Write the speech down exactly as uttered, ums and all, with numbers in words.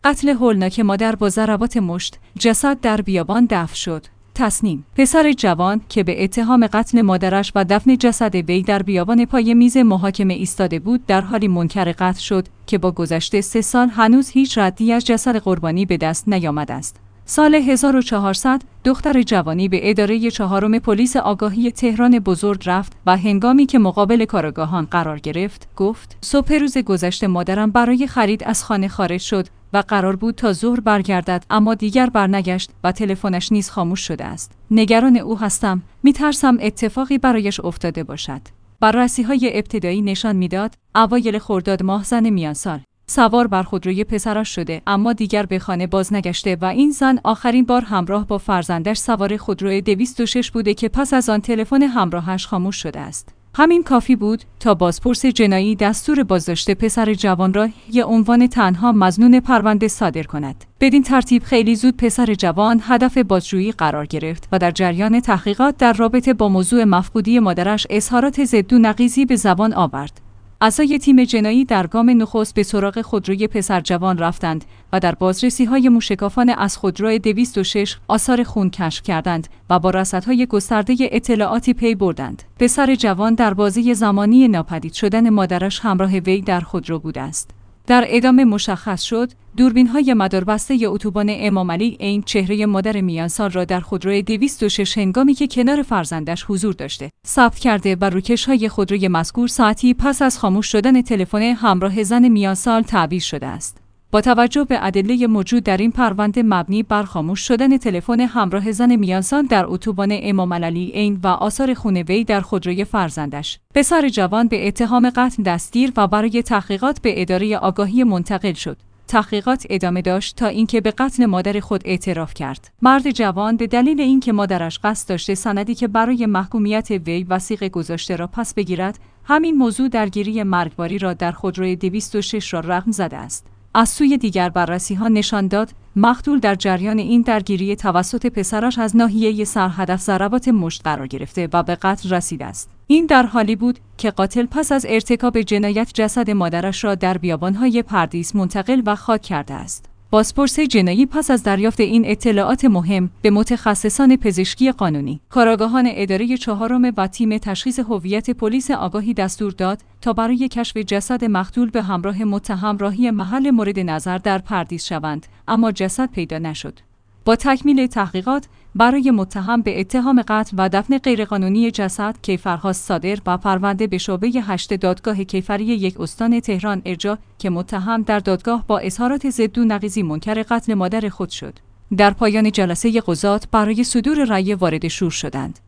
قتل هولناک مادر با ضربات مشت، جسد در بیابان دفن شد. تصنیم: پسر جوان که به اتهام قتل مادرش و دفن جسد وی در بیابان پای میز محاکمه ایستاده بود، در حالی منکر قتل شد که با گذشت سه سال هنوز هیچ ردی از جسد قربانی به دست نیامده است. سال هزار و چهارصد دختر جوانی به اداره چهارم پلیس آگاهی تهران بزرگ رفت و هنگامی که مقابل کارآگاهان قرار گرفت، گفت: صبح روز گذشته مادرم برای خرید از خانه خارج شد و قرار بود تا ظهر برگردد، اما دیگر برنگشت و تلفنش نیز خاموش شده است. نگران او هستم. میترسم اتفاقی برایش افتاده باشد. بررسی‌های ابتدایی نشان میداد اوایل خرداد ماه زن میان سال سوار بر خودروی پسرش شده، اما دیگر به خانه باز نگشته و این زن آخرین بار همراه با فرزندش سوار خودروی دویست و شش بوده که پس از آن تلفن همراهش خاموش شده است. همین کافی بود تا بازپرس جنایی دستور بازداشت پسر جوان را به عنوان تنها مظنون پرونده صادر کند. بدین ترتیب خیلی زود پسر جوان هدف بازجویی قرار گرفت و در جریان تحقیقات در رابطه با موضوع مفقودی مادرش اظهارات ضد و نقیضی به زبان آورد. اعضای تیم جنایی در گام نخست به سراغ خودروی پسر جوان رفتند و در بازرسی‌های موشکافانه از خودروی دویست و شش آثار خون کشف کردند و با رصدهای گسترده اطلاعاتی پی بردند. پسر جوان در بازه زمانی ناپدید شدن مادرش همراه وی در خودرو بوده است. در ادامه مشخص شد دوربین‌های مداربسته اتوبان امام علی عین چهره مادر میانسال را در خودروی دویست و شش هنگامی که کنار فرزندش حضور داشته ثبت کرده و روکش‌های خودروی مذکور ساعتی پس از خاموش شدن تلفن همراه زن میانسال تعبیر شده است. با توجه به ادله موجود در این پرونده مبنی بر خاموش شدن تلفن همراه زن میانسال در اتوبان امام علی عین و آثار خون وی در خودروی فرزندش، پسر جوان به اتهام قتل دستگیر و برای تحقیقات به اداره آگاهی منتقل شد. تحقیقات ادامه داشت تا اینکه به قتل مادر خود اعتراف کرد. مرد جوان به دلیل اینکه مادرش قصد داشته سندی که برای محکومیت وی وثیقه گذاشته را پس بگیرد، همین موضوع درگیری مرگباری را در خودروی دویست و شش را رقم زده است. از سوی دیگر بررسی‌ها نشان داد مقتول در جریان این درگیری توسط پسرش از ناحیه سر هدف ضربات مشت قرار گرفته و به قتل رسیده است. این در حالی بود که قاتل پس از ارتکاب جنایت جسد مادرش را در بیابان‌های پردیس منتقل و خاک کرده است. بازپرس جنایی پس از دریافت این اطلاعات مهم به متخصصان پزشکی قانونی، کارآگاهان اداره چهارم و تیم تشخیص هویت پلیس آگاهی دستور داد تا برای کشف جسد مقتول به همراه متهم راهی محل مورد نظر در پردیس شوند، اما جسد پیدا نشد. با تکمیل تحقیقات برای متهم به اتهام قتل و دفن غیرقانونی جسد کیفرخواست صادر و پرونده به شعبه هشت دادگاه کیفری یک استان تهران ارجاع که متهم در دادگاه با اظهارات ضد و نقیضی منکر قتل مادر خود شد. در پایان جلسه قضات برای صدور رأی وارد شور شدند.